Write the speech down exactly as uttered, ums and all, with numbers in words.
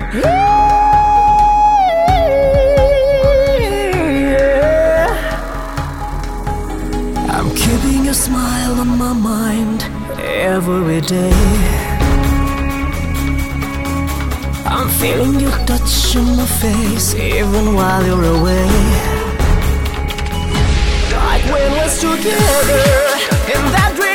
I'm keeping your smile on my mind every day. I'm feeling your touch on my face even while you're away. Like when we're together in that dream.